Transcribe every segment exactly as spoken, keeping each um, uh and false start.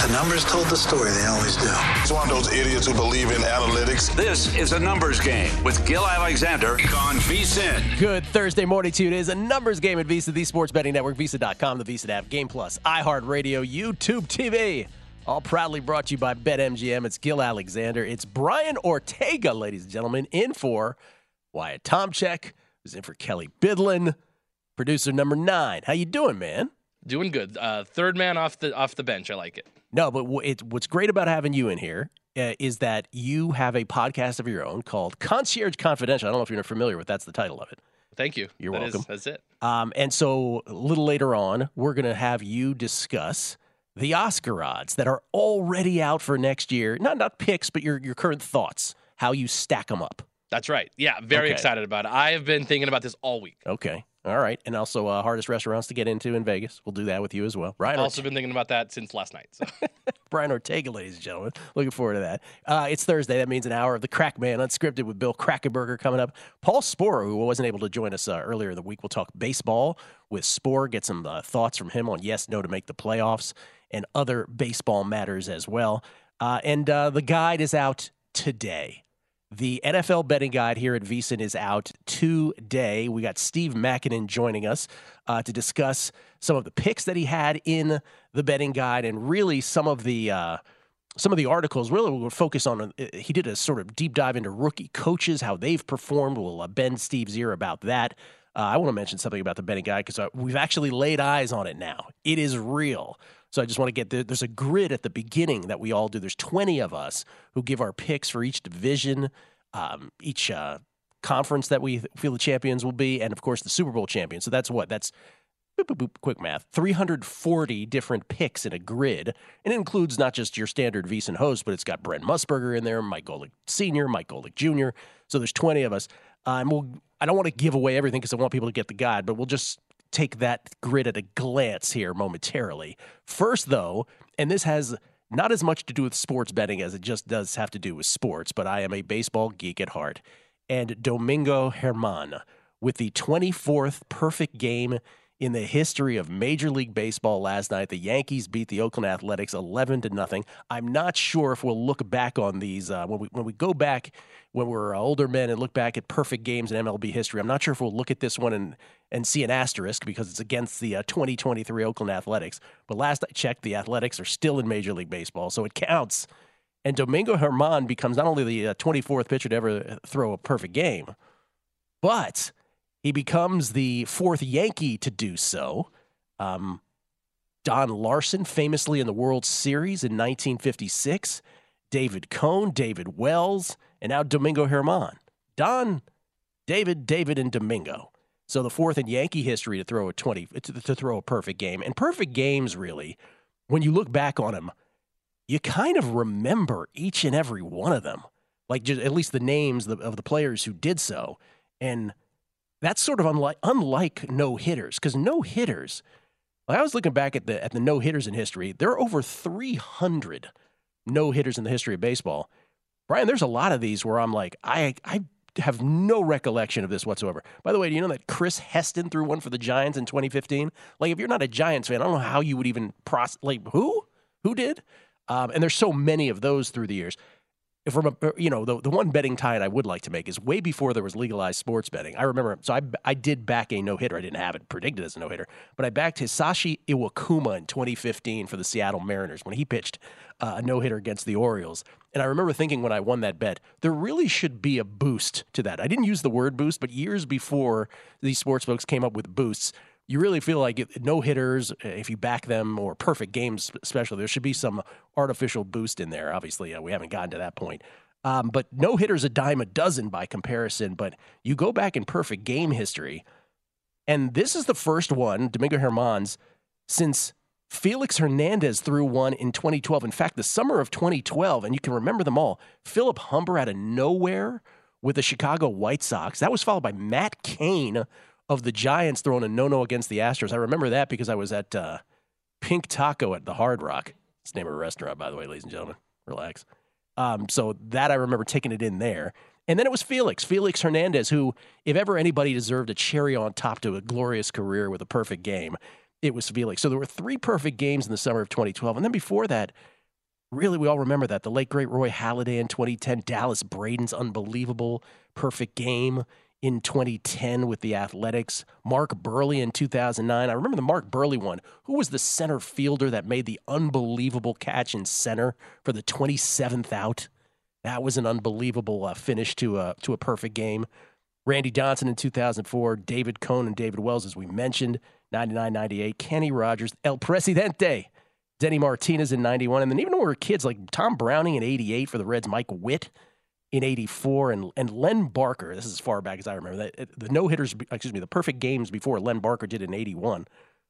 numbers told the story. They always do. It's one of those idiots who believe in analytics. This is a numbers game with Gil Alexander on VSiN. Good Thursday morning to you. It is a numbers game at Visa, the Sports Betting Network, Visa dot com, the Visa app, Game Plus, iHeartRadio, YouTube T V. All proudly brought to you by BetMGM. It's Gil Alexander. It's Brian Ortega, ladies and gentlemen, in for Wyatt Tomchek, who's in for Kelly Bidlin, producer number nine. How you doing, man? Doing good. Uh, third man off the off the bench. I like it. No, but it, what's great about having you in here uh, is that you have a podcast of your own called Concierge Confidential. I don't know if you're familiar with that's the title of it. Thank you. You're that welcome. Is, that's it. Um, and so a little later on, we're going to have you discuss the Oscar odds that are already out for next year. Not not picks, but your your current thoughts, how you stack them up. That's right. Yeah, very Okay. excited about it. I have been thinking about this all week. Okay. All right. And also uh, hardest restaurants to get into in Vegas. We'll do that with you as well. Brian I've also Ortega. been thinking about that since last night. So. Brian Ortega, ladies and gentlemen. Looking forward to that. Uh, it's Thursday. That means an hour of the Crack Man Unscripted with Bill Krackenberger coming up. Paul Sporer, who wasn't able to join us uh, earlier in the week, will talk baseball with Sporer, get some uh, thoughts from him on yes, no to make the playoffs and other baseball matters as well. Uh, and uh, the guide is out today. The N F L betting guide here at VSiN is out today. We got Steve Makinen joining us uh, to discuss some of the picks that he had in the betting guide, and really some of the uh, some of the articles. Really, we'll focus on. Uh, he did a sort of deep dive into rookie coaches, how they've performed. We'll uh, bend Steve's ear about that. Uh, I want to mention something about the betting guide because uh, we've actually laid eyes on it now. It is real. So I just want to get the, there's a grid at the beginning that we all do. There's twenty of us who give our picks for each division, um, each uh, conference that we feel the champions will be, and of course the Super Bowl champion. So that's what? That's boop, boop, boop, quick math. three hundred forty different picks in a grid. And it includes not just your standard VSiN host, but it's got Brent Musburger in there, Mike Golick Senior, Mike Golick Junior So there's twenty of us. Uh, and we'll, I don't want to give away everything because I want people to get the guide, but we'll just take that grid at a glance here momentarily. First, though, and this has not as much to do with sports betting as it just does have to do with sports, but I am a baseball geek at heart. And Domingo Germán with the twenty-fourth perfect game in the history of Major League Baseball last night. The Yankees beat the Oakland Athletics eleven to nothing. I'm not sure if we'll look back on these uh, when we when we go back when we're older men and look back at perfect games in M L B history. I'm not sure if we'll look at this one and and see an asterisk because it's against the uh, twenty twenty-three Oakland Athletics. But last I checked, the Athletics are still in Major League Baseball, so it counts. And Domingo Germán becomes not only the uh, twenty-fourth pitcher to ever throw a perfect game, but he becomes the fourth Yankee to do so. Um, Don Larson, famously in the World Series in nineteen fifty-six. David Cone, David Wells, and now Domingo Germán. Don, David, David, and Domingo. So the fourth in Yankee history to throw a twenty to, to throw a perfect game. And perfect games, really, when you look back on them, you kind of remember each and every one of them, like just at least the names of the players who did so. And that's sort of unlike unlike no hitters, because no hitters. Like I was looking back at the at the no hitters in history. There are over three hundred no hitters in the history of baseball. Brian, there's a lot of these where I'm like, I I have no recollection of this whatsoever. By the way, do you know that Chris Heston threw one for the Giants in twenty fifteen? Like, if you're not a Giants fan, I don't know how you would even process. Like, who who did? Um, and there's so many of those through the years. From a, you know, the, the one betting tie I would like to make is way before there was legalized sports betting. I remember, so I, I did back a no-hitter. I didn't have it predicted as a no-hitter, but I backed Hisashi Iwakuma in twenty fifteen for the Seattle Mariners when he pitched uh, a no-hitter against the Orioles. And I remember thinking when I won that bet, there really should be a boost to that. I didn't use the word boost, but years before these sports folks came up with boosts, you really feel like it, no-hitters, if you back them, or perfect games especially, there should be some artificial boost in there. Obviously, uh, we haven't gotten to that point. Um, but no-hitters a dime a dozen by comparison. But you go back in perfect game history, and this is the first one, Domingo Germán's, since Felix Hernandez threw one in twenty twelve. In fact, the summer of twenty twelve, and you can remember them all, Philip Humber out of nowhere with the Chicago White Sox. That was followed by Matt Cain of the Giants throwing a no-no against the Astros. I remember that because I was at uh, Pink Taco at the Hard Rock. It's the name of a restaurant, by the way, ladies and gentlemen. Relax. Um, so that I remember taking it in there. And then it was Felix, Felix Hernandez, who, if ever anybody deserved a cherry on top to a glorious career with a perfect game, it was Felix. So there were three perfect games in the summer of twenty twelve. And then before that, Really, we all remember that. The late, great Roy Halladay in twenty ten, Dallas Braden's unbelievable perfect game in twenty ten with the Athletics, Mark Burley in two thousand nine. I remember the Mark Burley one. Who was the center fielder that made the unbelievable catch in center for the twenty-seventh out? That was an unbelievable uh, finish to a, to a perfect game. Randy Johnson in two thousand four, David Cohn and David Wells, as we mentioned, ninety-nine ninety-eight, Kenny Rogers, El Presidente, Denny Martinez in ninety-one, and then even when we were kids, like Tom Browning in eighty-eight for the Reds, Mike Witt in eighty-four, and and Len Barker, this is as far back as I remember, that the no-hitters, excuse me, the perfect games before Len Barker did in eighty-one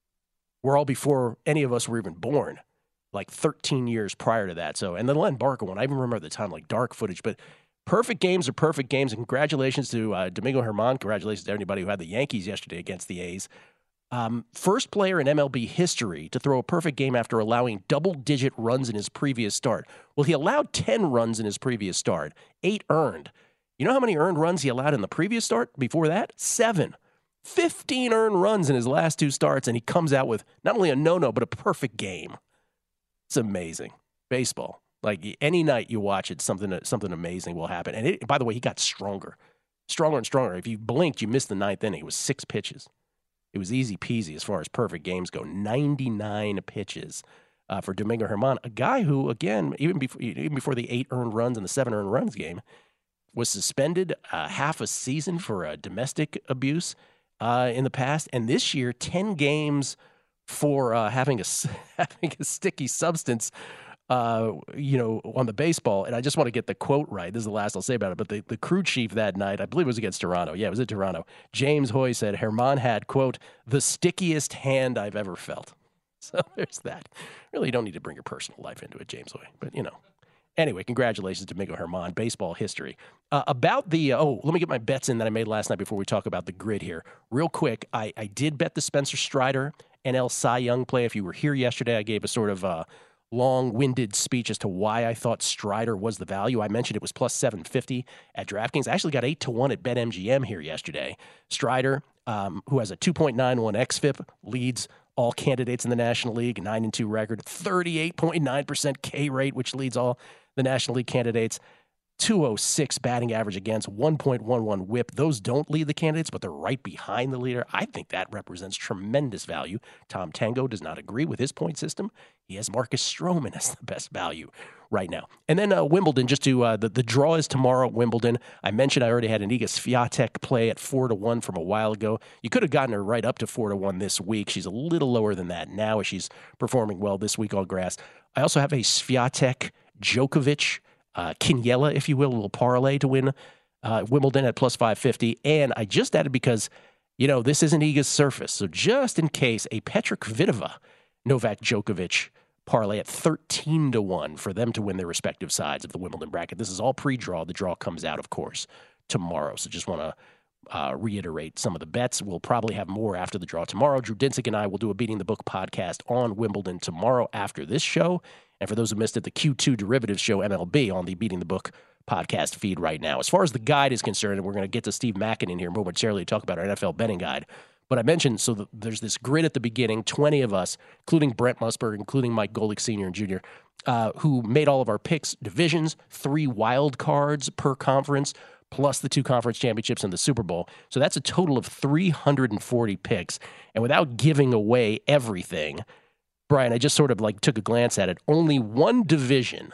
were all before any of us were even born, like thirteen years prior to that. So, and the Len Barker one, I even remember at the time, like dark footage, but perfect games are perfect games, and congratulations to uh, Domingo Germán. Congratulations to everybody who had the Yankees yesterday against the A's. Um, first player in M L B history to throw a perfect game after allowing double-digit runs in his previous start. Well, he allowed ten runs in his previous start, eight earned. You know how many earned runs he allowed in the previous start before that? Seven. fifteen earned runs in his last two starts, and he comes out with not only a no-no, but a perfect game. It's amazing. Baseball. Like, any night you watch it, something something amazing will happen. And it, by the way, he got stronger. Stronger and stronger. If you blinked, you missed the ninth inning. It was six pitches. It was easy peasy as far as perfect games go. ninety-nine pitches uh, for Domingo Germán, a guy who, again, even before, even before the eight earned runs and the seven earned runs game, was suspended uh, half a season for uh, domestic abuse uh, in the past. And this year, ten games for uh, having a having a sticky substance Uh, you know, on the baseball. And I just want to get the quote right. This is the last I'll say about it. But the, the crew chief that night, I believe it was against Toronto. Yeah, it was at Toronto. James Hoy said Germán had, quote, the stickiest hand I've ever felt. So there's that. Really, you don't need to bring your personal life into it, James Hoy. But, you know. Anyway, congratulations to Domingo Germán, baseball history. Uh, about the, uh, oh, let me get my bets in that I made last night before we talk about the grid here. Real quick, I, I did bet the Spencer Strider N L Cy Young play. If you were here yesterday, I gave a sort of uh, long-winded speech as to why I thought Strider was the value. I mentioned it was plus seven fifty at DraftKings. I actually got eight to one at BetMGM here yesterday. Strider, um, who has a two point nine one X F I P, leads all candidates in the National League, nine and two record, thirty-eight point nine percent K rate, which leads all the National League candidates. two oh six batting average against, one point one one whip. Those don't lead the candidates, but they're right behind the leader. I think that represents tremendous value. Tom Tango does not agree with his point system. He has Marcus Stroman as the best value right now. And then uh, Wimbledon, just to uh, the, the draw is tomorrow at Wimbledon. I mentioned I already had an Iga Swiatek play at four to one from a while ago. You could have gotten her right up to four to one this week. She's a little lower than that now as she's performing well this week on grass. I also have a Swiatek Djokovic Uh, Quiniela, if you will, a little parlay to win uh, Wimbledon at plus five fifty. And I just added because, you know, this isn't Iga's surface. So just in case, a Petra Kvitova, Novak Djokovic parlay at thirteen to one for them to win their respective sides of the Wimbledon bracket. This is all pre-draw. The draw comes out, of course, tomorrow. So just want to uh, reiterate some of the bets. We'll probably have more after the draw tomorrow. Drew Dinsick and I will do a Beating the Book podcast on Wimbledon tomorrow after this show. And for those who missed it, the Q two Derivatives Show M L B on the Beating the Book podcast feed right now. As far as the guide is concerned, and we're going to get to Steve Mackin in here momentarily to talk about our N F L betting guide. But I mentioned, so the, there's this grid at the beginning, twenty of us, including Brent Musburg, including Mike Golick Senior and Junior, uh, who made all of our picks, divisions, three wild cards per conference, plus the two conference championships and the Super Bowl. So that's a total of three hundred forty picks. And without giving away everything, Brian, I just sort of like took a glance at it. Only one division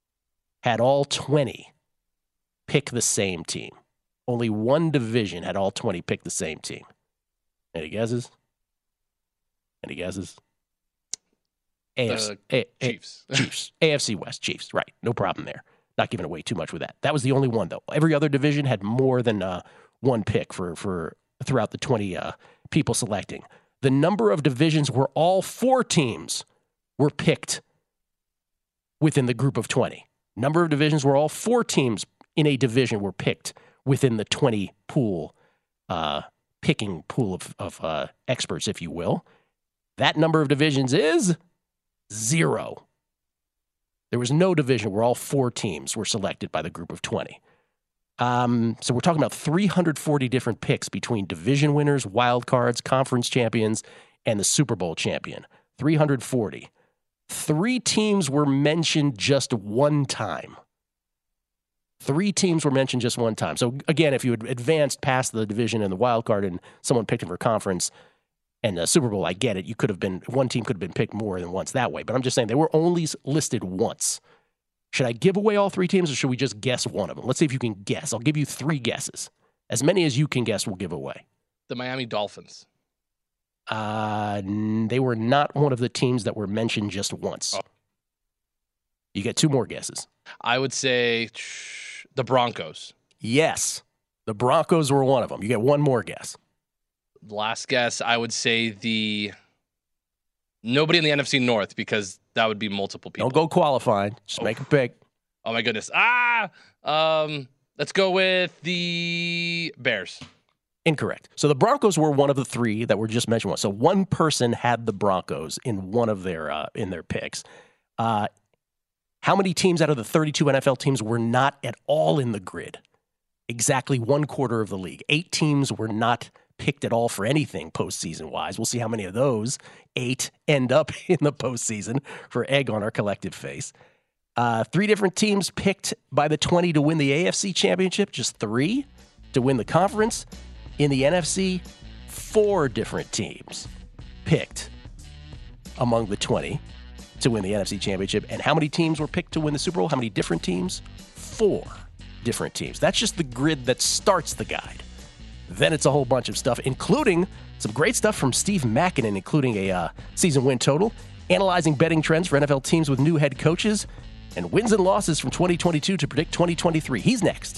had all twenty pick the same team. Only one division had all twenty pick the same team. Any guesses? Any guesses? A F C, The A, A, Chiefs. Chiefs. A F C West, Chiefs. Right. No problem there. Not giving away too much with that. That was the only one, though. Every other division had more than uh, one pick for, for throughout the twenty uh, people selecting. The number of divisions where all four teams were picked within the group of twenty. Number of divisions where all four teams in a division were picked within the twenty pool, uh, picking pool of, of uh, experts, if you will. That number of divisions is zero. There was no division where all four teams were selected by the group of twenty. Um, so we're talking about three hundred forty different picks between division winners, wild cards, conference champions, and the Super Bowl champion. three hundred forty. Three teams were mentioned just one time. Three teams were mentioned just one time. So, again, if you had advanced past the division and the wild card and someone picked them for conference and the Super Bowl, I get it. You could have been, one team could have been picked more than once that way. But I'm just saying they were only listed once. Should I give away all three teams or should we just guess one of them? Let's see if you can guess. I'll give you three guesses. As many as you can guess, we'll give away. The Miami Dolphins. Uh, they were not one of the teams that were mentioned just once. Oh. You get two more guesses. I would say the Broncos. Yes. The Broncos were one of them. You get one more guess. Last guess, I would say the nobody in the N F C North because that would be multiple people. Don't go qualifying. Just oh. make a pick. Oh, my goodness. Ah! Um, let's go with the Bears. Incorrect. So the Broncos were one of the three that were just mentioned. So one person had the Broncos in one of their uh, in their picks. Uh, how many teams out of the thirty-two N F L teams were not at all in the grid? Exactly one quarter of the league. Eight teams were not picked at all for anything postseason-wise. We'll see how many of those eight end up in the postseason for egg on our collective face. Uh, three different teams picked by the twenty to win the A F C championship. Just three to win the conference. In the N F C, four different teams picked among the twenty to win the N F C championship. And how many teams were picked to win the Super Bowl? How many different teams? Four different teams. That's just the grid that starts the guide. Then it's a whole bunch of stuff, including some great stuff from Steve Makinen, including a uh, season win total, analyzing betting trends for N F L teams with new head coaches, and wins and losses from twenty twenty-two to predict twenty twenty-three. He's next.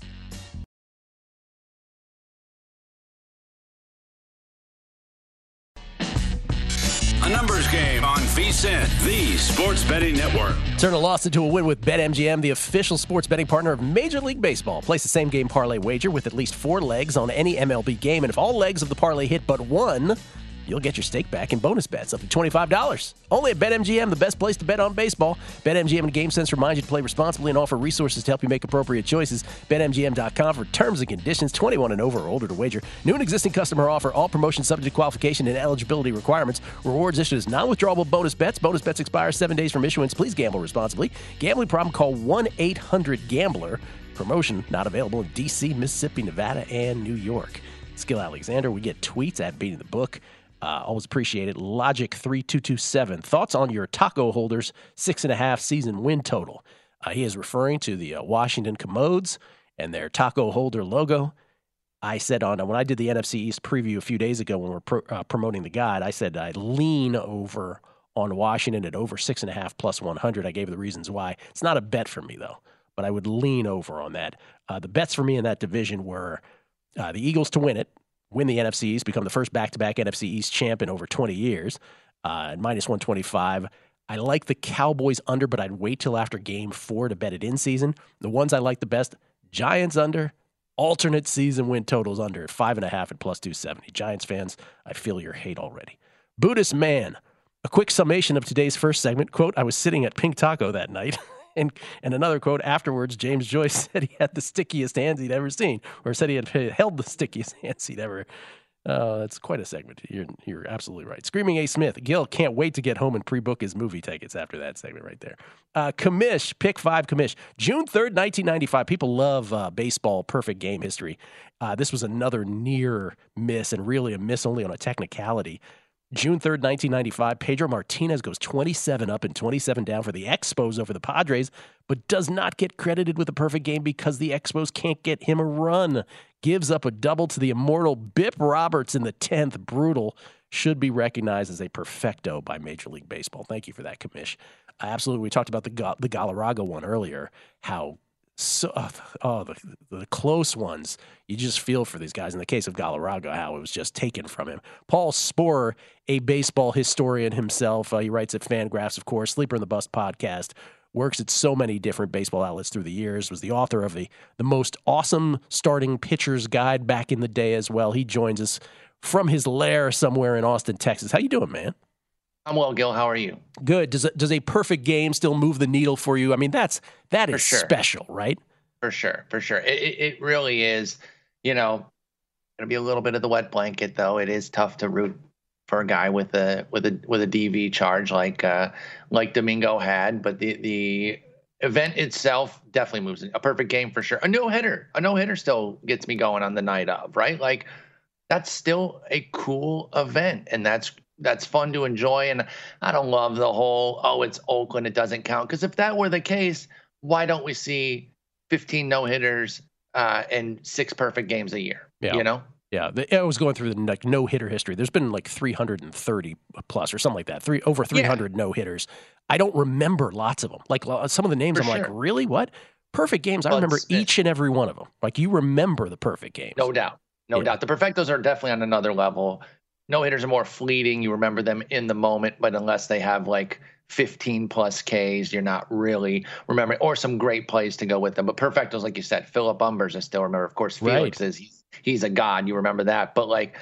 A numbers game on V S I N, the Sports Betting Network. Turn a loss into a win with BetMGM, the official sports betting partner of Major League Baseball. Place the same game parlay wager with at least four legs on any M L B game. And if all legs of the parlay hit but one, you'll get your stake back in bonus bets up to twenty-five dollars. Only at BetMGM, the best place to bet on baseball. BetMGM and GameSense remind you to play responsibly and offer resources to help you make appropriate choices. Bet M G M dot com for terms and conditions. twenty-one and over or older to wager. New and existing customer offer. All promotions subject to qualification and eligibility requirements. Rewards issued as non-withdrawable bonus bets. Bonus bets expire seven days from issuance. Please gamble responsibly. Gambling problem? Call one eight hundred gambler. Promotion not available in D C, Mississippi, Nevada, and New York. Skill Alexander. We get tweets at Beating the Book. Uh, always appreciate it. Logic three two two seven. Thoughts on your taco holders six and a half season win total? Uh, he is referring to the uh, Washington Commodes and their taco holder logo. I said on when I did the N F C East preview a few days ago when we we're pro, uh, promoting the guide, I said I lean over on Washington at over six and a half plus one hundred. I gave the reasons why. It's not a bet for me though, but I would lean over on that. Uh, the bets for me in that division were uh, the Eagles to win it. Win the N F C East, become the first back-to-back N F C East champ in over twenty years, uh, minus one twenty-five. I like the Cowboys under, but I'd wait till after game four to bet it in season. The ones I like the best, Giants under, alternate season win totals under at five and a half at plus two seventy. Giants fans, I feel your hate already. Buddhist Man, a quick summation of today's first segment. Quote, I was sitting at Pink Taco that night. And and another quote, afterwards, James Joyce said he had the stickiest hands he'd ever seen, or said he had held the stickiest hands he'd ever. Uh, that's quite a segment. You're, you're absolutely right. Screaming A. Smith. Gil can't wait to get home and pre-book his movie tickets after that segment right there. Uh, Commish, pick five Commish. June third, nineteen ninety-five. People love uh, baseball perfect game history. Uh, this was another near miss, and really a miss only on a technicality. June third, nineteen ninety-five, Pedro Martinez goes twenty-seven up and twenty-seven down for the Expos over the Padres, but does not get credited with a perfect game because the Expos can't get him a run. Gives up a double to the immortal Bip Roberts in the tenth. Brutal. Should be recognized as a perfecto by Major League Baseball. Thank you for that, Commish. Uh, absolutely. We talked about the Ga- the Galarraga one earlier, how So, oh, the, the close ones, you just feel for these guys. In the case of Galarraga, how it was just taken from him. Paul Sporer, a baseball historian himself, uh, he writes at Fangraphs, of course, Sleeper in the Bust podcast, works at so many different baseball outlets through the years, was the author of the, the most awesome starting pitcher's guide back in the day as well. He joins us from his lair somewhere in Austin, Texas. How you doing, man? I'm well, Gil. How are you? Good. Does a, does a perfect game still move the needle for you? I mean, that's that is sure. special, right? For sure, for sure. It, it, it really is. You know, going to be a little bit of the wet blanket, though. It is tough to root for a guy with a with a with a D V charge like uh, like Domingo had, but the the event itself definitely moves in. A perfect game for sure. A no hitter, a no hitter still gets me going on the night of, right? Like that's still a cool event, and that's that's fun to enjoy. And I don't love the whole oh it's Oakland, it doesn't count, because if that were the case, why don't we see fifteen no hitters uh, and six perfect games a year? Yeah. You know. Yeah, the, I was going through the like no hitter history. There's been like three hundred thirty plus or something like that. Three over three hundred yeah. no hitters. I don't remember lots of them. Like some of the names, For I'm sure. like, really? What? Perfect games. I well, remember each and every one of them. Like you remember the perfect games. No doubt. No yeah. doubt. The perfectos are definitely on another level. No hitters are more fleeting. You remember them in the moment, but unless they have like fifteen plus Ks, you're not really remembering, or some great plays to go with them. But perfectos, like you said, Philip Umbers, I still remember. Of course, Felix right. is he's, he's a god. You remember that. But like,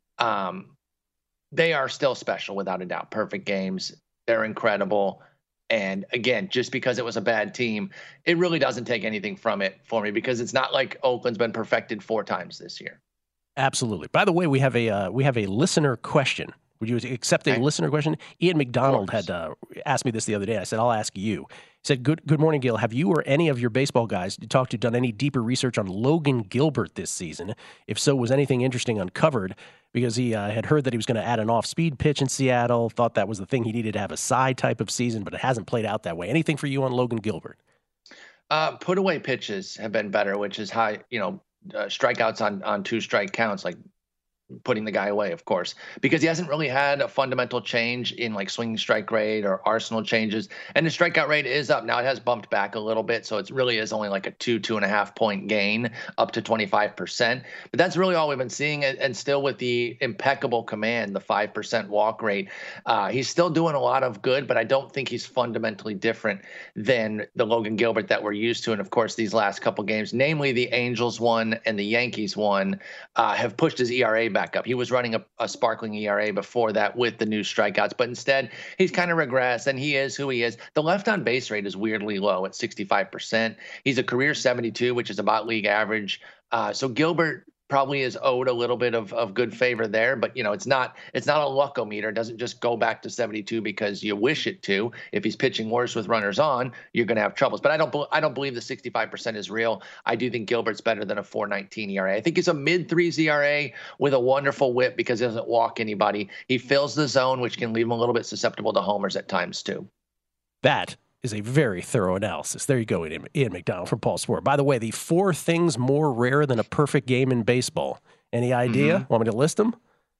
um, they are still special without a doubt. Perfect games. They're incredible. And again, just because it was a bad team, it really doesn't take anything from it for me, because it's not like Oakland's been perfected four times this year. Absolutely. By the way, we have a uh, we have a listener question. Would you accept a okay. listener question? Ian McDonald had uh, asked me this the other day. I said, I'll ask you. He said, good good morning, Gil. Have you or any of your baseball guys you talked to done any deeper research on Logan Gilbert this season? If so, was anything interesting uncovered? Because he uh, had heard that he was going to add an off-speed pitch in Seattle, thought that was the thing he needed to have a side type of season, but it hasn't played out that way. Anything for you on Logan Gilbert? Uh, put away pitches have been better, which is high, you know, uh, strikeouts on, on two strike counts, like putting the guy away, of course, because he hasn't really had a fundamental change in like swinging strike rate or arsenal changes. And the strikeout rate is up. Now it has bumped back a little bit. So it really is only like a two, two and a half point gain up to twenty-five percent. But that's really all we've been seeing. And still with the impeccable command, the five percent walk rate, uh, he's still doing a lot of good, but I don't think he's fundamentally different than the Logan Gilbert that we're used to. And of course, these last couple games, namely the Angels one and the Yankees one, uh, have pushed his E R A back up. He was running a, a sparkling E R A before that with the new strikeouts, but instead he's kind of regressed, and he is who he is. The left on base rate is weirdly low at sixty-five percent. He's a career seventy-two, which is about league average. Uh, so Gilbert probably is owed a little bit of, of good favor there, but you know, it's not, it's not a luckometer. It doesn't just go back to seventy-two because you wish it to. If he's pitching worse with runners on, you're going to have troubles, but I don't, I don't believe the sixty-five percent is real. I do think Gilbert's better than a four nineteen E R A. I think he's a mid threes E R A with a wonderful whip because he doesn't walk anybody. He fills the zone, which can leave him a little bit susceptible to homers at times too. That is a very thorough analysis. There you go, Ian, Ian McDonald from Paul Sport. By the way, the four things more rare than a perfect game in baseball. Any idea? Mm-hmm. Want me to list them?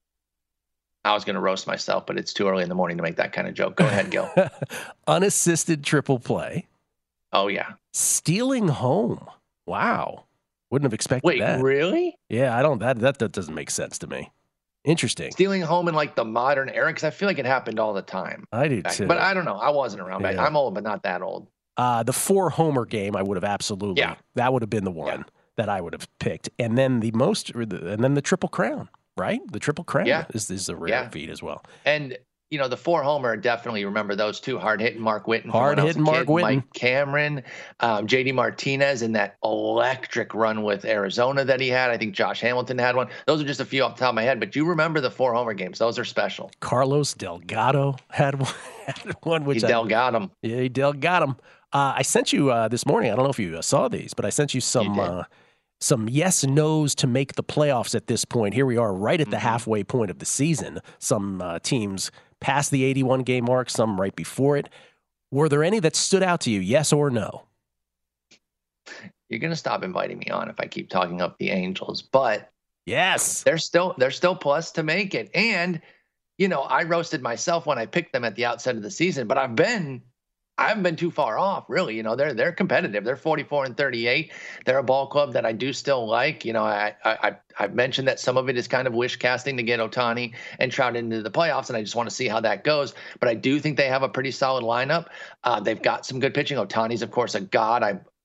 I was going to roast myself, but it's too early in the morning to make that kind of joke. Go ahead, Gil. Unassisted triple play. Oh, yeah. Stealing home. Wow. Wouldn't have expected Wait, that. Wait, really? Yeah, I don't, that, that, that doesn't make sense to me. Interesting. Stealing home in like the modern era, because I feel like it happened all the time. I do back, too. But I don't know. I wasn't around back. Yeah. I'm old, but not that old. Uh, the four homer game, I would have absolutely. Yeah. That would have been the one yeah. that I would have picked, and then the most, and then the triple crown, right? The triple crown yeah. is is a rare yeah. feat as well. And you know, the four homer, definitely remember those two. Hard hitting Mark Whitten, hard hitting Mark Whitten, Mike Cameron, um, J D Martinez in that electric run with Arizona that he had. I think Josh Hamilton had one. Those are just a few off the top of my head, but you remember the four homer games. Those are special. Carlos Delgado had one, had one which he I, Delgado him. Yeah, he Delgado him. Uh, I sent you uh, this morning. I don't know if you uh, saw these, but I sent you some you uh, some yes nos to make the playoffs at this point. Here we are, right at the mm-hmm. halfway point of the season. Some uh, teams past the eighty-one game mark, some right before it. Were there any that stood out to you, yes or no? You're going to stop inviting me on if I keep talking up the Angels, but yes, they're still they're still plus to make it. And you know, I roasted myself when I picked them at the outset of the season, but I've been I haven't been too far off, really. You know, they're they're competitive. They're forty-four and thirty-eight. They're a ball club that I do still like. You know, I I I've mentioned that some of it is kind of wish casting to get Ohtani and Trout into the playoffs, and I just want to see how that goes. But I do think they have a pretty solid lineup. Uh, they've got some good pitching. Ohtani's, of course, a god. I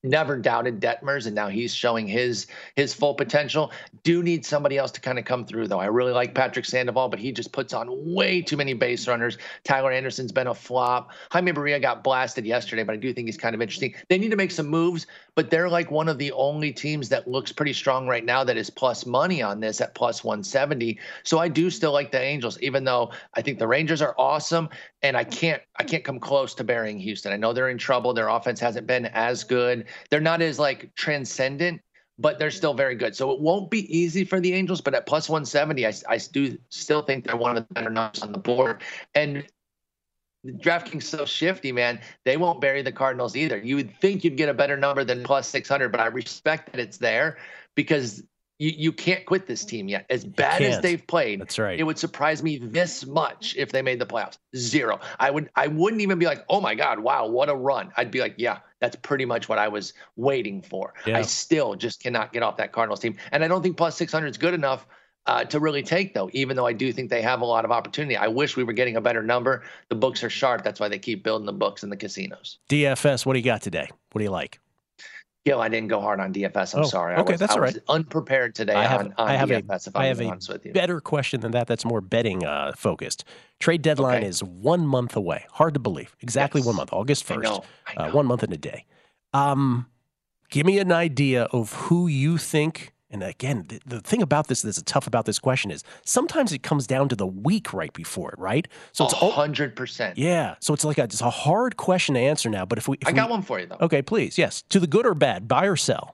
never doubted Detmers, and now he's showing his his full potential. Do need somebody else to kind of come through, though. I really like Patrick Sandoval, but he just puts on way too many base runners. Tyler Anderson's been a flop. Jaime Barria got blasted yesterday, but I do think he's kind of interesting. They need to make some moves, but they're like one of the only teams that looks pretty strong right now that is plus money on this at plus one seventy. So I do still like the Angels, even though I think the Rangers are awesome, and I can't I can't come close to burying Houston. I know they're in trouble. Their offense hasn't been as good. They're not as like transcendent, but they're still very good. So it won't be easy for the Angels, but at plus one seventy, I, I do still think they're one of the better numbers on the board. And DraftKings so shifty, man. They won't bury the Cardinals either. You would think you'd get a better number than plus six hundred, but I respect that it's there because you, you can't quit this team yet. As bad as they've played, that's right. It would surprise me this much if they made the playoffs. Zero. I would. I wouldn't even be like, oh my God, wow, what a run. I'd be like, yeah, that's pretty much what I was waiting for. Yeah. I still just cannot get off that Cardinals team, and I don't think plus six hundred is good enough uh, to really take, though. Even though I do think they have a lot of opportunity, I wish we were getting a better number. The books are sharp. That's why they keep building the books in the casinos. D F S, what do you got today? What do you like? Gil, I didn't go hard on D F S. I'm oh, sorry. Okay, I was, that's I all was right. unprepared today I have, on, on I have D F S, a, if I'm I have being a honest with you. better question than that. That's more betting uh, focused. Trade deadline Okay. is one month away. Hard to believe. Exactly Yes. one month, August I first. know, I know. Uh, one month and a day. Um, give me an idea of who you think. And again, the, the thing about this that's tough about this question is sometimes it comes down to the week right before it, right? So it's one hundred percent. Yeah. So it's like a, it's a hard question to answer now. But if we, if I got we, one for you, though. Okay, please. Yes. To the good or bad, buy or sell?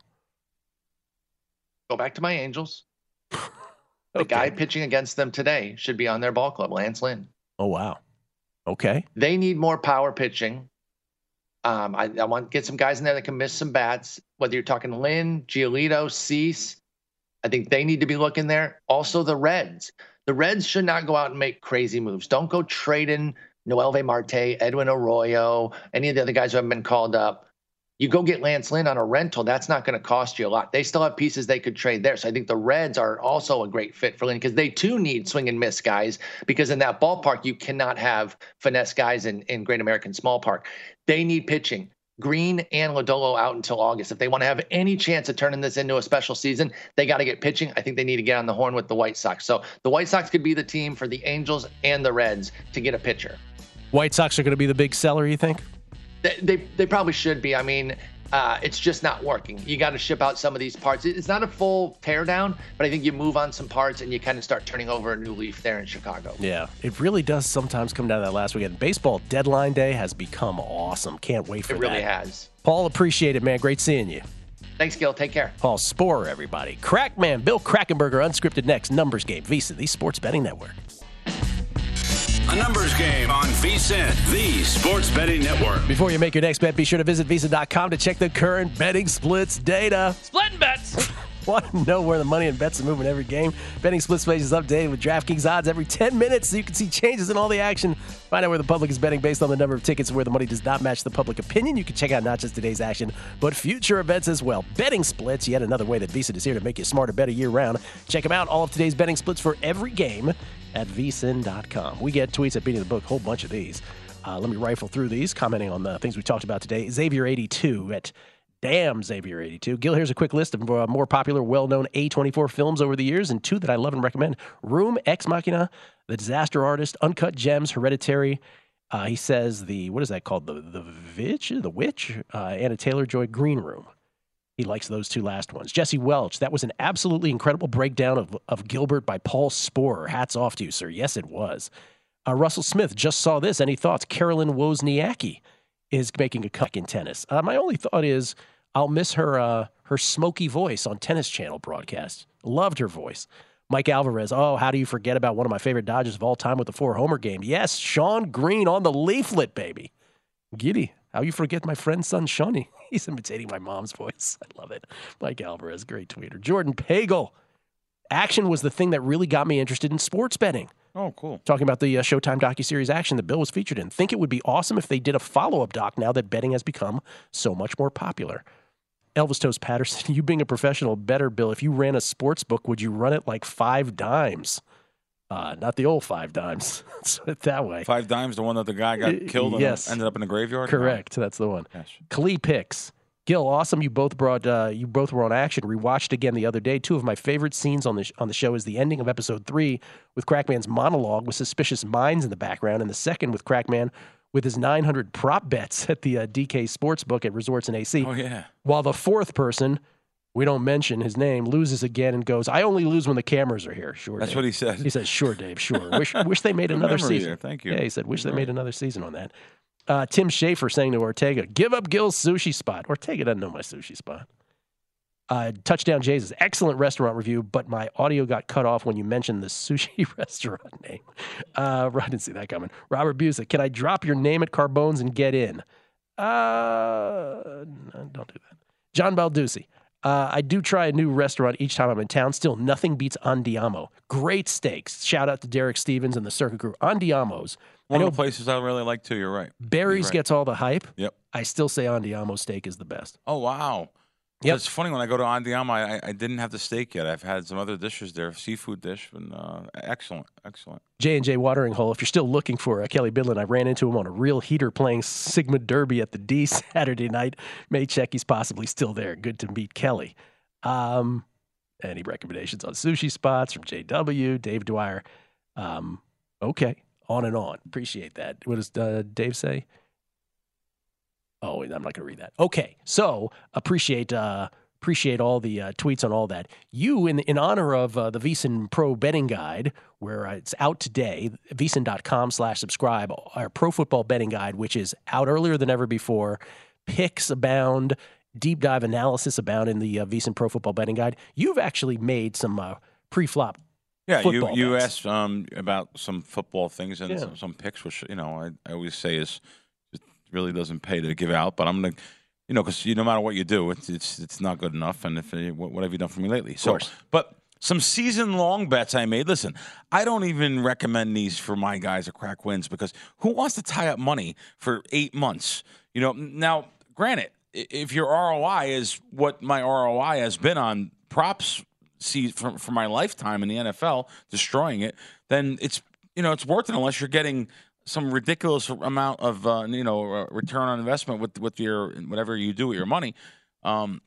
Go back to my Angels. The Okay. guy pitching against them today should be on their ball club, Lance Lynn. Oh, wow. Okay. They need more power pitching. Um, I, I want to get some guys in there that can miss some bats, whether you're talking Lynn, Giolito, Cease. I think they need to be looking there. Also, the Reds. The Reds should not go out and make crazy moves. Don't go trading Noelvi Marte, Edwin Arroyo, any of the other guys who haven't been called up. You go get Lance Lynn on a rental, that's not going to cost you a lot. They still have pieces they could trade there. So I think the Reds are also a great fit for Lynn because they too need swing and miss guys because in that ballpark, you cannot have finesse guys in, in Great American Small Park. They need pitching. Green and Lodolo out until August. If they want to have any chance of turning this into a special season, they got to get pitching. I think they need to get on the horn with the White Sox. So the White Sox could be the team for the Angels and the Reds to get a pitcher. White Sox are going to be the big seller, you think? They they, they probably should be. I mean, uh, it's just not working. You got to ship out some of these parts. It's not a full teardown, but I think you move on some parts and you kind of start turning over a new leaf there in Chicago. Yeah, it really does sometimes come down to that last weekend. Baseball deadline day has become awesome. Can't wait for It that. really has. Paul, appreciate it, man. Great seeing you. Thanks, Gil. Take care. Paul Sporer, everybody. Crackman, Bill Krackomberger, Unscripted next. Numbers Game, VSiN, the Sports Betting Network. A numbers game on VSiN, the Sports Betting Network. Before you make your next bet, be sure to visit VSiN dot com to check the current betting splits data. Splitting bets. Want to know where the money and bets are moving every game? Betting Splits page is updated with DraftKings odds every ten minutes so you can see changes in all the action. Find out where the public is betting based on the number of tickets and where the money does not match the public opinion. You can check out not just today's action, but future events as well. Betting Splits, yet another way that VSiN is here to make you smarter, better year round. Check them out, all of today's betting splits for every game at V S I N dot com. We get tweets at Beating the Book, a whole bunch of these. Uh, let me rifle through these, commenting on the things we talked about today. Xavier eighty-two at Damn Xavier eighty-two. Gil, here's a quick list of uh, more popular, well-known A twenty-four films over the years, and two that I love and recommend. Room, Ex Machina, The Disaster Artist, Uncut Gems, Hereditary. Uh, he says the, what is that called? The the Witch? The Witch? Uh, Anna Taylor-Joy, Green Room. He likes those two last ones. Jesse Welch, that was an absolutely incredible breakdown of, of Gilbert by Paul Sporer. Hats off to you, sir. Yes, it was. Uh, Russell Smith just saw this. Any thoughts? Carolyn Wozniacki is making a comeback in tennis. Uh, my only thought is I'll miss her uh, her smoky voice on Tennis Channel broadcast. Loved her voice. Mike Alvarez, oh, how do you forget about one of my favorite Dodgers of all time with the four-homer game? Yes, Sean Green on the leaflet, baby. Giddy, how you forget my friend's son, Shawnee? He's imitating my mom's voice. I love it. Mike Alvarez, great tweeter. Jordan Pagel, Action was the thing that really got me interested in sports betting. Oh, cool. Talking about the uh, Showtime docuseries Action that Bill was featured in. Think it would be awesome if they did a follow-up doc now that betting has become so much more popular. Elvis Toast Patterson, you being a professional bettor, Bill, if you ran a sports book, would you run it like five dimes? Uh, not the old five dimes. Let's put it that way. Five dimes, the one that the guy got killed and yes. ended up in the graveyard? Correct. No. That's the one. Yes. Klee Picks. Gil, awesome. You both brought uh, you both were on action. Rewatched again the other day. Two of my favorite scenes on the sh- on the show is the ending of episode three with Crackman's monologue with suspicious minds in the background, and the second with Crackman with his nine hundred prop bets at the uh, D K Sportsbook at Resorts and A C. Oh yeah. While the fourth person, we don't mention his name, loses again and goes, "I only lose when the cameras are here." Sure. That's Dave. what he said. He says, "Sure, Dave. Sure. Wish wish they made another memory season." there. Thank you. Yeah, he said, "Wish they Right. made another season on that." Uh, Tim Schaefer saying to Ortega, "Give up Gil's sushi spot." Ortega doesn't know my sushi spot. Uh, Touchdown Jays, excellent restaurant review, but my audio got cut off when you mentioned the sushi restaurant name. Uh, I didn't see that coming. Robert Busick, can I drop your name at Carbone's and get in? Uh, no, don't do that. John Balducci, uh, I do try a new restaurant each time I'm in town. Still, nothing beats Andiamo. Great steaks. Shout out to Derek Stevens and the Circuit Crew. Andiamo's. One I know of the places I really like too. You're right. Barry's You're right. gets all the hype. Yep. I still say Andiamo steak is the best. Oh wow. Yep. It's funny when I go to Andiamo, I, I didn't have the steak yet. I've had some other dishes there, seafood dish, and uh, excellent, excellent. J and J Watering Hole. If you're still looking for uh, Kelly Bidlin, I ran into him on a real heater playing Sigma Derby at the D Saturday night. May check he's possibly still there. Good to meet Kelly. Um, any recommendations on sushi spots from J W, Dave Dwyer? Um, okay, on and on. Appreciate that. What does uh, Dave say? Oh, I'm not going to read that. Okay, so appreciate uh, appreciate all the uh, tweets on all that. You, in in honor of uh, the VSiN Pro Betting Guide, where uh, it's out today, VSiN.com slash subscribe, our Pro Football Betting Guide, which is out earlier than ever before. Picks abound, deep dive analysis abound in the uh, VSiN Pro Football Betting Guide. You've actually made some uh, pre-flop. Yeah, you football you bets. asked um, about some football things and Yeah. some, some picks, which you know I, I always say is it really doesn't pay to give out, but I'm gonna, you know, because you no matter what you do, it's it's it's not good enough. And if what, what have you done for me lately? So, course. but some season long bets I made. Listen, I don't even recommend these for my guys at Crack Wins because who wants to tie up money for eight months? You know, now granted, i- if your R O I is what my R O I has been on props see for, for my lifetime in the N F L, destroying it, then it's you know it's worth it unless you're getting some ridiculous amount of uh, you know uh, return on investment with with your whatever you do with your money. Um,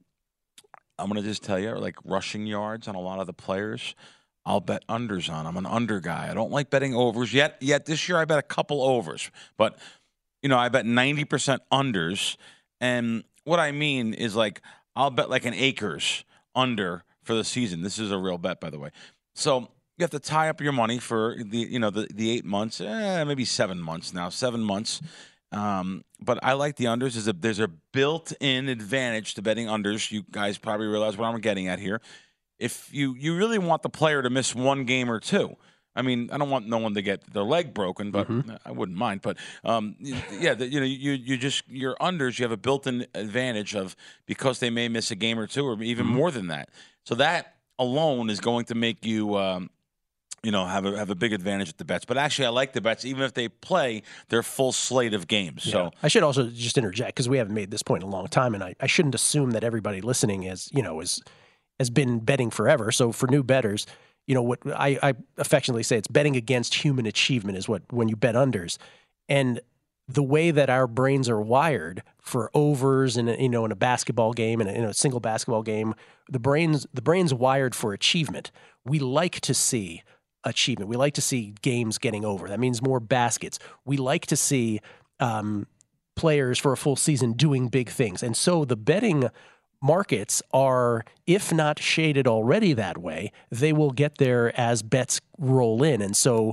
I'm gonna just tell you, like rushing yards on a lot of the players, I'll bet unders on. I'm an under guy. I don't like betting overs yet. Yet this year I bet a couple overs, but you know I bet ninety percent unders. And what I mean is like I'll bet like an Akers under for the season. This is a real bet, by the way. So you have to tie up your money for the you know the, the eight months, eh, maybe seven months now, seven months. Um, but I like the unders. There's a there's a built-in advantage to betting unders. You guys probably realize what I'm getting at here. If you you really want the player to miss one game or two. I mean, I don't want no one to get their leg broken, but Mm-hmm. I wouldn't mind. But um, yeah, the, you know, you you just your unders. You have a built-in advantage of because they may miss a game or two, or even Mm-hmm. more than that. So that alone is going to make you, um, you know, have a have a big advantage at the bets. But actually, I like the bets, even if they play their full slate of games. Yeah. So I should also just interject because we haven't made this point in a long time, and I, I shouldn't assume that everybody listening is you know is has been betting forever. So for new bettors, you know what I, I affectionately say it's betting against human achievement is what when you bet unders, and the way that our brains are wired for overs and you know in a basketball game and in a single basketball game, the brains the brain's wired for achievement. We like to see achievement. We like to see games getting over. That means more baskets. We like to see um, players for a full season doing big things. And so the betting markets are, if not shaded already that way, they will get there as bets roll in. And so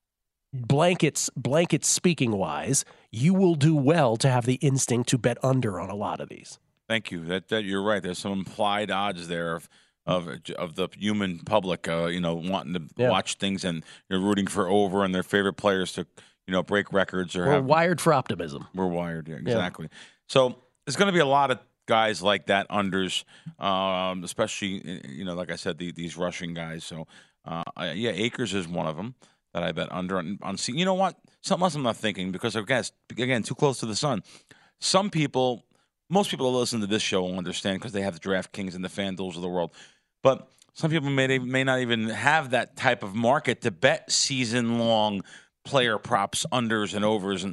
blankets, blankets speaking wise, you will do well to have the instinct to bet under on a lot of these. thank you. That that you're right. There's some implied odds there of of of the human public, uh, you know, wanting to Yeah. watch things and you're rooting for over and their favorite players to, you know, break records or We're have. wired for optimism. We're wired, yeah, exactly. So there's going to be a lot of guys like that unders, um, especially you know, like I said, the, these rushing guys. So uh, I, yeah, Akers is one of them that I bet under on. on C. You know what? Something else I'm not thinking because I guess again too close to the sun. Some people, most people that listen to this show will understand because they have the DraftKings and the FanDuels of the world. But some people may may not even have that type of market to bet season long player props, unders and overs. And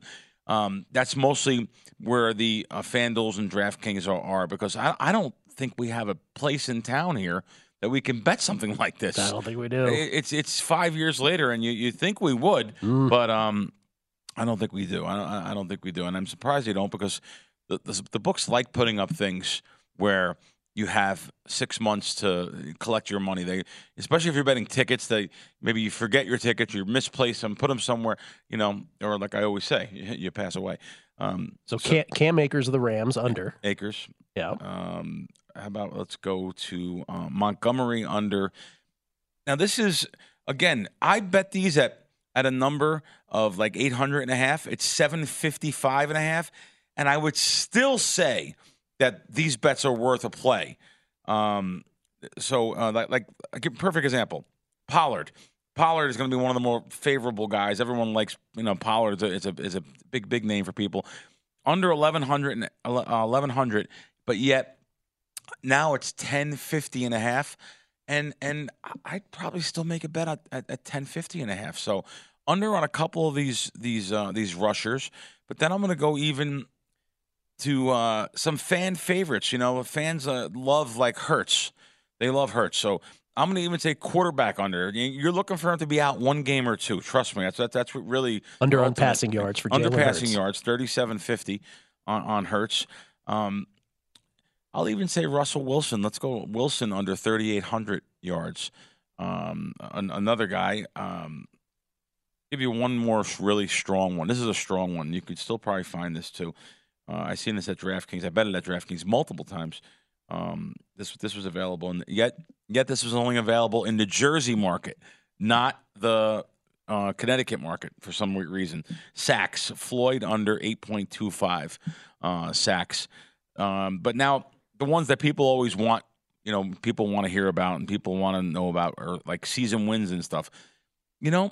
Um, that's mostly where the uh, FanDuels and DraftKings are, are because I, I don't think we have a place in town here that we can bet something like this. I don't think we do. It, it's it's five years later, and you you think we would, Mm. but um, I don't think we do. I don't, I don't think we do, and I'm surprised you don't because the, the the books like putting up things where you have six months to collect your money. They, especially if you're betting tickets, they maybe you forget your tickets, you misplace them, put them somewhere, you know, or like I always say, you, you pass away. Um, So, Cam, Cam Akers of the Rams under. Akers. Yeah. Um, how about let's go to um, Montgomery under. Now this is again, I bet these at at a number of like eight hundred and a half. It's seven fifty-five and a half, and I would still say that these bets are worth a play. Um, so, uh, like, like, I give a perfect example. Pollard. Pollard is going to be one of the more favorable guys. Everyone likes, you know, Pollard is a, is a, is a big, big name for people. Under eleven hundred, uh, eleven hundred, but yet now it's ten fifty and a half. And, and I'd probably still make a bet at, at, at ten fifty and a half. So under on a couple of these, these, uh, these rushers, but then I'm going to go even to uh, some fan favorites. You know, fans uh, love like Hurts. They love Hurts. So I'm going to even say quarterback under. You're looking for him to be out one game or two. Trust me. That's that's, that's what really Under on passing yards for Jalen under passing Hurts. yards, thirty-seven fifty on on Hurts. Um, I'll even say Russell Wilson. Let's go Wilson under thirty-eight hundred yards. Um, an, another guy. Um, give you one more really strong one. This is a strong one. You could still probably find this too. Uh, I've seen this at DraftKings. I bet it at DraftKings multiple times. Um, this this was available, and yet yet this was only available in the Jersey market, not the uh, Connecticut market for some weird reason. Sacks Floyd under eight point two five uh, sacks, um, but now the ones that people always want, you know, people want to hear about and people want to know about are like season wins and stuff. You know,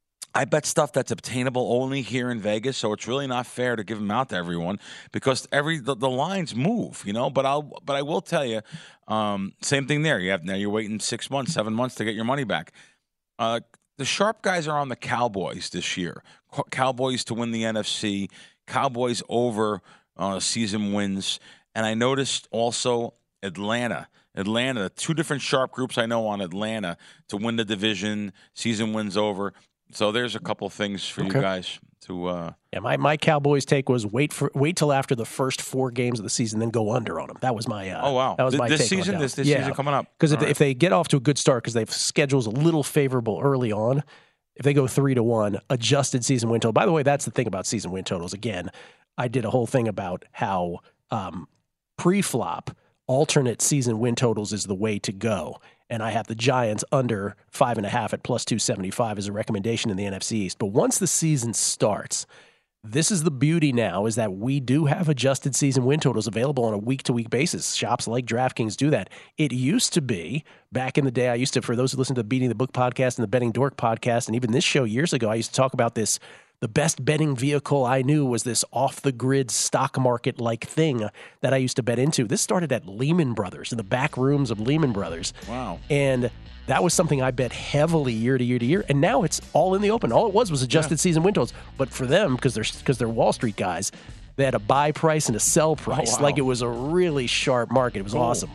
I bet stuff that's obtainable only here in Vegas, so it's really not fair to give them out to everyone because every the, the lines move, you know. But I'll but I will tell you, um, same thing there. You have now you're waiting six months, seven months to get your money back. Uh, the sharp guys are on the Cowboys this year. Cowboys to win the N F C. Cowboys over uh, season wins, and I noticed also Atlanta. Atlanta, two different sharp groups I know on Atlanta to win the division. Season wins over. So there's a couple things for Okay. you guys to. Uh, Yeah, my, my Cowboys take was wait for wait till after the first four games of the season, then go under on them. That was my. Uh, oh wow! that was Th- my this take season, on this Dallas. this yeah. season coming up. Because if, All they- right. if they get off to a good start, because they've schedules a little favorable early on, if they go three to one, adjusted season win total. By the way, that's the thing about season win totals. Again, I did a whole thing about how um, pre-flop alternate season win totals is the way to go. And I have the Giants under five and a half at plus two seventy-five as a recommendation in the N F C East. But once the season starts, this is the beauty now is that we do have adjusted season win totals available on a week-to-week basis. Shops like DraftKings do that. It used to be, back in the day, I used to, for those who listen to the Beating the Book podcast and the Betting Dork podcast, and even this show years ago, I used to talk about this. The best betting vehicle I knew was this off-the-grid stock market-like thing that I used to bet into. This started at Lehman Brothers, in the back rooms of Lehman Brothers. Wow. And that was something I bet heavily year to year to year. And now it's all in the open. All it was was adjusted yeah. season win totals. But for them, because they're, because they're Wall Street guys, they had a buy price and a sell price. Oh, wow. Like it was a really sharp market. It was cool. Awesome.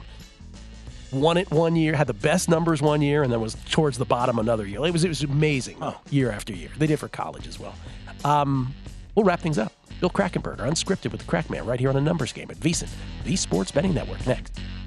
Won it one year, had the best numbers one year, and then was towards the bottom another year. It was it was amazing oh. year after year. They did for college as well. Um, we'll wrap things up. Bill Krackomberger, unscripted with the Crack Man, right here on a Numbers Game at VSiN, the Sports Betting Network. Next.